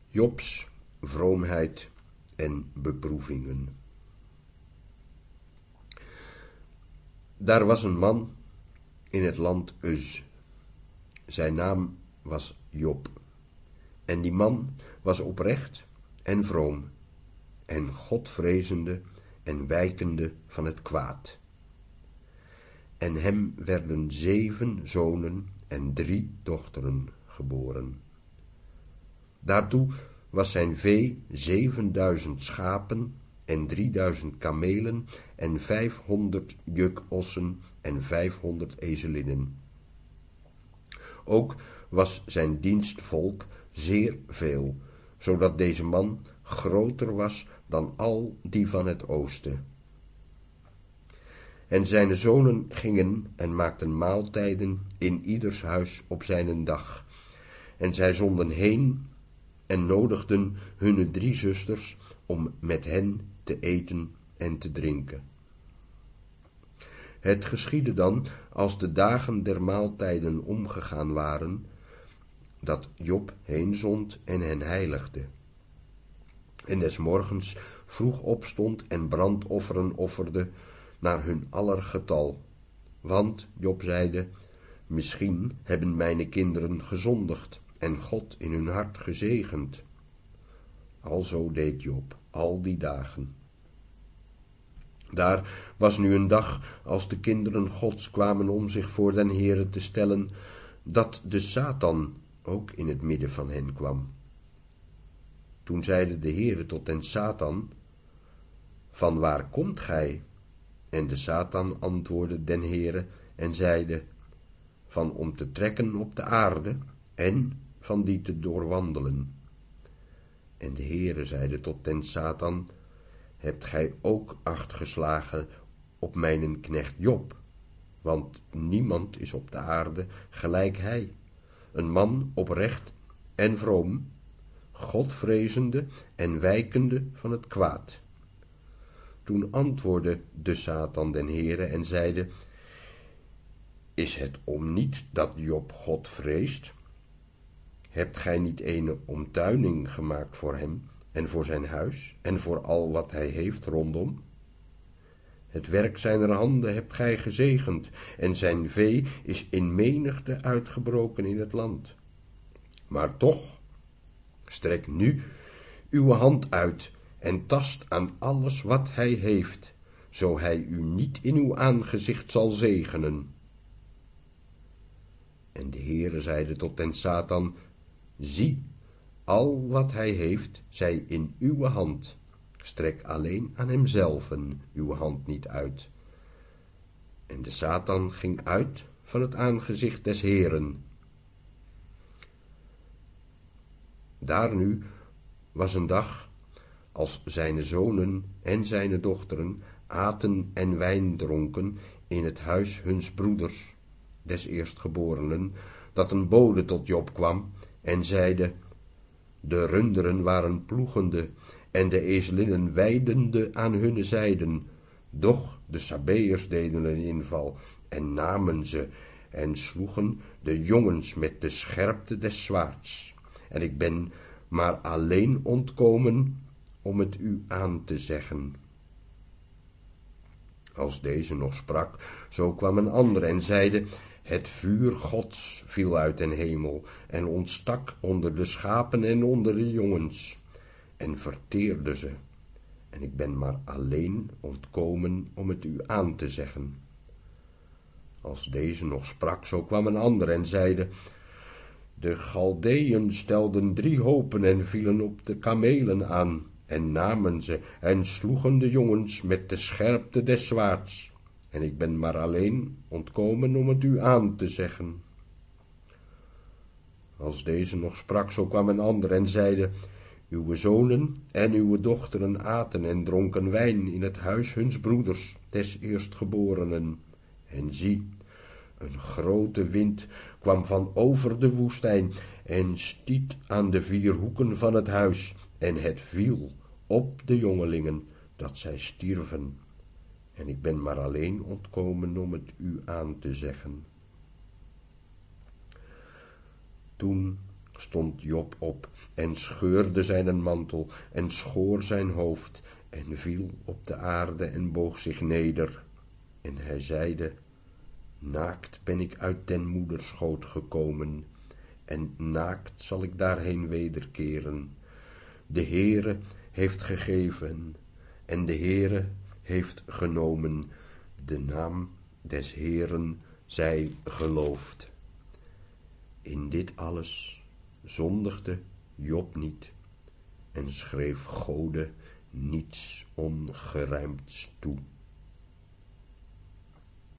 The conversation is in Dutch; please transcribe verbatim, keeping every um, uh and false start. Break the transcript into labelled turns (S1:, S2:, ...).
S1: Jobs vroomheid en beproevingen. Daar was een man in het land Uz. Zijn naam was Job. En die man was oprecht en vroom en godvrezende en wijkende van het kwaad. En hem werden zeven zonen en drie dochteren geboren. Daartoe was zijn vee zevenduizend schapen en drieduizend kamelen en vijfhonderd jukossen en vijfhonderd ezelinnen. Ook was zijn dienstvolk zeer veel, zodat deze man groter was dan al die van het oosten. En zijn zonen gingen en maakten maaltijden in ieders huis op zijn dag. En zij zonden heen en nodigden hunne drie zusters om met hen te eten en te drinken. Het geschiedde dan, als de dagen der maaltijden omgegaan waren, dat Job heenzond en hen heiligde. En des morgens vroeg opstond en brandofferen offerde naar hun aller getal. Want, Job zeide, misschien hebben mijn kinderen gezondigd en God in hun hart gezegend. Alzo deed Job al die dagen. Daar was nu een dag, als de kinderen Gods kwamen om zich voor den Heere te stellen, dat de Satan ook in het midden van hen kwam. Toen zeide de Heere tot den Satan, van waar komt gij? En de Satan antwoordde den Heere en zeide, van om te trekken op de aarde en van die te doorwandelen. En de Heere zeide tot den Satan, hebt gij ook acht geslagen op mijnen knecht Job? Want niemand is op de aarde gelijk hij, een man oprecht en vroom, godvrezende en wijkende van het kwaad. Toen antwoordde de Satan den Heere en zeide, is het om niet dat Job God vreest? Hebt gij niet ene omtuining gemaakt voor hem en voor zijn huis en voor al wat hij heeft rondom? Het werk zijner handen hebt gij gezegend en zijn vee is in menigte uitgebroken in het land. Maar toch, strek nu uw hand uit en tast aan alles wat hij heeft, zo hij u niet in uw aangezicht zal zegenen. En de Heere zeide tot den Satan, zie, al wat hij heeft, zij in uw hand. Strek alleen aan hemzelven uw hand niet uit. En de Satan ging uit van het aangezicht des Heeren. Daar nu was een dag, als zijne zonen en zijne dochteren aten en wijn dronken in het huis huns broeders, des eerstgeborenen, dat een bode tot Job kwam en zeide, de runderen waren ploegende en de ezelinnen weidende aan hunne zijden, doch de Sabeërs deden een inval en namen ze en sloegen de jongens met de scherpte des zwaards. En ik ben maar alleen ontkomen om het u aan te zeggen. Als deze nog sprak, zo kwam een ander en zeide, het vuur Gods viel uit den hemel en ontstak onder de schapen en onder de jongens en verteerde ze. En ik ben maar alleen ontkomen om het u aan te zeggen. Als deze nog sprak, zo kwam een ander en zeide, de Galdeën stelden drie hopen en vielen op de kamelen aan en namen ze en sloegen de jongens met de scherpte des zwaards. En ik ben maar alleen ontkomen om het u aan te zeggen. Als deze nog sprak, zo kwam een ander en zeide, uw zonen en uw dochteren aten en dronken wijn in het huis huns broeders, des eerstgeborenen. En zie, een grote wind kwam van over de woestijn en stiet aan de vier hoeken van het huis, en het viel op de jongelingen, dat zij stierven. En ik ben maar alleen ontkomen om het u aan te zeggen. Toen stond Job op en scheurde zijn mantel en schoor zijn hoofd en viel op de aarde en boog zich neder. En hij zeide, naakt ben ik uit den moederschoot gekomen, en naakt zal ik daarheen wederkeren. De Heere heeft gegeven, en de Heere heeft genomen. De naam des Heeren zij geloofd. In dit alles zondigde Job niet en schreef Gode niets ongerijmds toe.